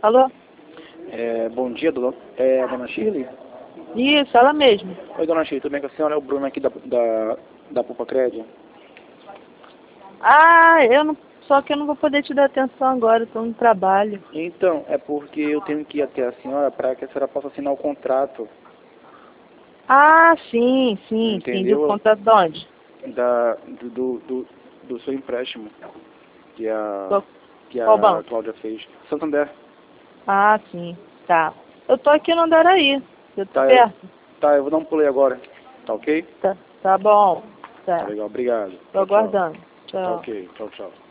Alô? Bom dia, dona Shirley? Isso, ela mesma. Oi, dona Shirley, tudo bem com a senhora? É o Bruno aqui da Poupa Crédito. Ah, só que eu não vou poder te dar atenção agora, estou no trabalho. Então, é porque eu tenho que ir até a senhora para que a senhora possa assinar o contrato. Ah, sim. Entendeu? Do contrato de onde? Do seu empréstimo que a, Do- que Qual a banco? Cláudia fez. Santander. Ah, sim, tá. Eu tô aqui no Andaraí, eu tô Tá, perto. eu vou dar um pulo aí agora. Tá ok? Tá bom, Tá tá. legal, obrigado. Tô Tchau, tchau. aguardando. Tá Tchau. ok, tchau, tchau.